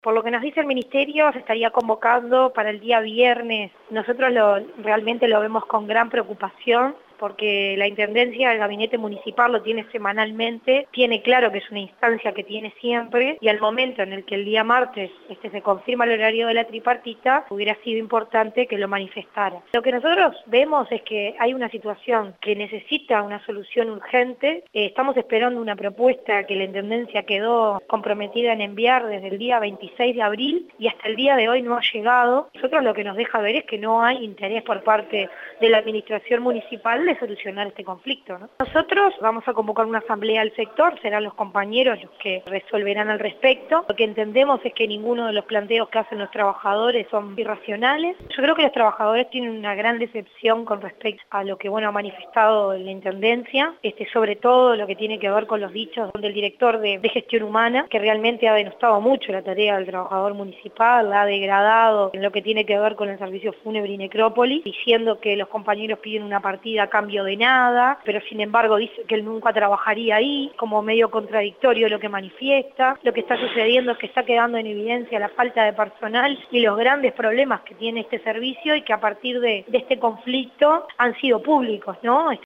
Por lo que nos dice el Ministerio, se estaría convocando para el día viernes. Nosotros realmente lo vemos con gran preocupación, porque la Intendencia del Gabinete Municipal lo tiene semanalmente, tiene claro que es una instancia que tiene siempre, y al momento en el que el día martes se confirma el horario de la tripartita, hubiera sido importante que lo manifestara. Lo que nosotros vemos es que hay una situación que necesita una solución urgente. Estamos esperando una propuesta que la Intendencia quedó comprometida en enviar desde el día 26 de abril y hasta el día de hoy no ha llegado. Nosotros lo que nos deja ver es que no hay interés por parte de la Administración Municipal de solucionar este conflicto, ¿no? Nosotros vamos a convocar una asamblea al sector, serán los compañeros los que resolverán al respecto. Lo que entendemos es que ninguno de los planteos que hacen los trabajadores son irracionales. Yo creo que los trabajadores tienen una gran decepción con respecto a lo que ha manifestado la Intendencia, sobre todo lo que tiene que ver con los dichos del director de gestión humana, que realmente ha denostado mucho la tarea del trabajador municipal, la ha degradado en lo que tiene que ver con el servicio fúnebre y necrópolis, diciendo que los compañeros piden una partida a cambio de nada, pero sin embargo dice que él nunca trabajaría ahí, como medio contradictorio lo que manifiesta. Lo que está sucediendo es que está quedando en evidencia la falta de personal y los grandes problemas que tiene este servicio, y que a partir de este conflicto han sido públicos, ¿no?